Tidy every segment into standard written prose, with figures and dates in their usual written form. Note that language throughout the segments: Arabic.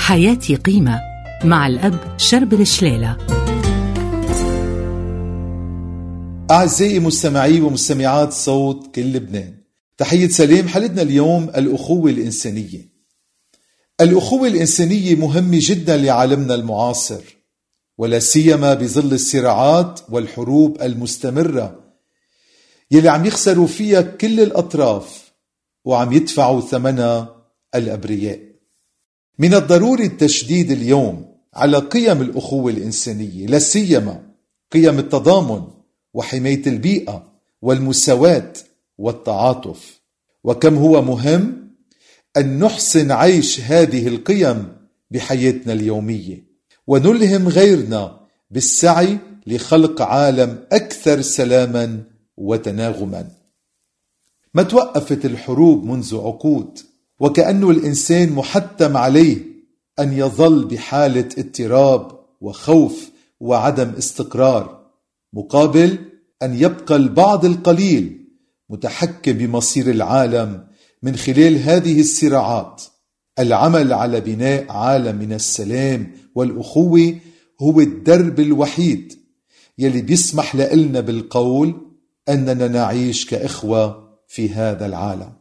حياتي قيمة مع الأب شربل شليلة. أعزائي مستمعي ومستمعات صوت كل لبنان، تحية سلام. حلقتنا اليوم الأخوة الإنسانية. الأخوة الإنسانية مهمة جدا لعالمنا المعاصر، ولا سيما بظل الصراعات والحروب المستمرة يلي عم يخسروا فيها كل الأطراف وعم يدفعوا ثمنها الأبرياء. من الضروري التشديد اليوم على قيم الأخوة الإنسانية، لا سيما قيم التضامن وحماية البيئة والمساواة والتعاطف، وكم هو مهم أن نحسن عيش هذه القيم بحياتنا اليومية، ونلهم غيرنا بالسعي لخلق عالم أكثر سلاما وتناغما. ما توقفت الحروب منذ عقود، وكأنه الإنسان محتم عليه أن يظل بحالة اضطراب وخوف وعدم استقرار، مقابل أن يبقى البعض القليل متحكم بمصير العالم من خلال هذه الصراعات. العمل على بناء عالم من السلام والأخوة هو الدرب الوحيد يلي بيسمح لنا بالقول أننا نعيش كإخوة في هذا العالم.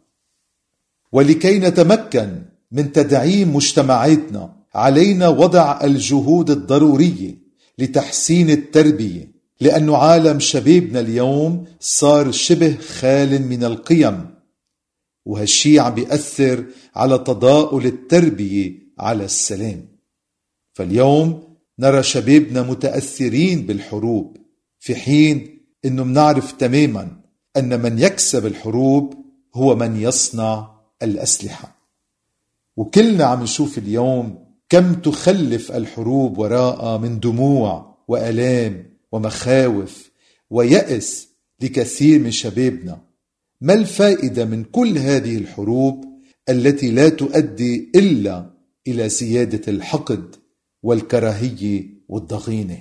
ولكي نتمكن من تدعيم مجتمعاتنا، علينا وضع الجهود الضرورية لتحسين التربية، لأن عالم شبابنا اليوم صار شبه خال من القيم، وهالشي عم بيأثر على تضاؤل التربية على السلام. فاليوم نرى شبابنا متأثرين بالحروب، في حين أنه منعرف تماما أن من يكسب الحروب هو من يصنع الأسلحة. وكلنا عم نشوف اليوم كم تخلف الحروب وراء من دموع وآلام ومخاوف ويأس لكثير من شبابنا. ما الفائدة من كل هذه الحروب التي لا تؤدي إلا إلى زيادة الحقد والكراهية والضغينة؟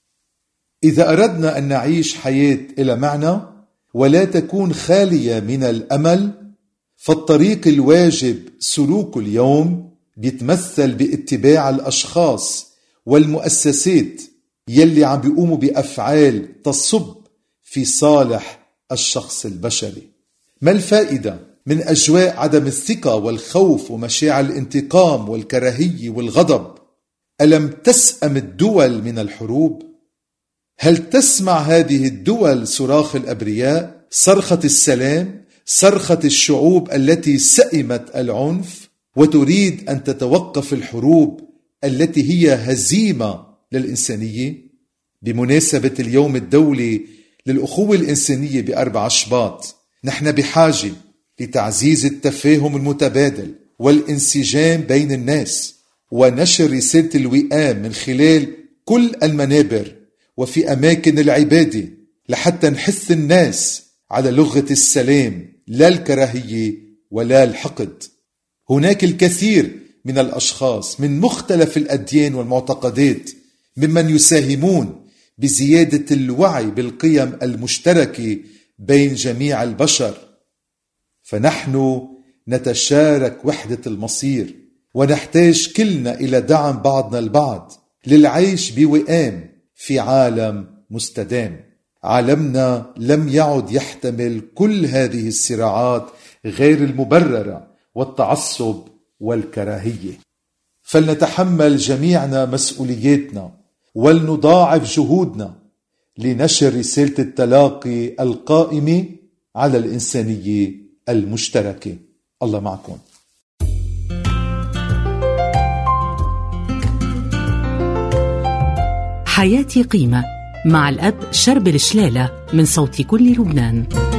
إذا أردنا أن نعيش حياة إلى معنى ولا تكون خالية من الأمل، فالطريق الواجب سلوك اليوم بيتمثل باتباع الأشخاص والمؤسسات يلي عم بيقوموا بأفعال تصب في صالح الشخص البشري. ما الفائدة من أجواء عدم الثقة والخوف ومشاعر الانتقام والكراهية والغضب؟ ألم تسأم الدول من الحروب؟ هل تسمع هذه الدول صراخ الأبرياء، صرخة السلام، صرخة الشعوب التي سئمت العنف وتريد أن تتوقف الحروب التي هي هزيمة للإنسانية؟ بمناسبة اليوم الدولي للأخوة الإنسانية ب4 شباط، نحن بحاجة لتعزيز التفاهم المتبادل والانسجام بين الناس، ونشر رسالة الوئام من خلال كل المنابر وفي أماكن العبادة، لحتى نحث الناس على لغة السلام، لا الكراهية ولا الحقد. هناك الكثير من الأشخاص من مختلف الأديان والمعتقدات ممن يساهمون بزيادة الوعي بالقيم المشتركة بين جميع البشر، فنحن نتشارك وحدة المصير، ونحتاج كلنا إلى دعم بعضنا البعض للعيش بوئام في عالم مستدام. عالمنا لم يعد يحتمل كل هذه الصراعات غير المبررة والتعصب والكراهية. فلنتحمل جميعنا مسؤولياتنا، ولنضاعف جهودنا لنشر رسالة التلاقي القائمة على الإنسانية المشتركة. الله معكم. حياتي قيمة مع الأب شربل شليلة من صوت كل لبنان.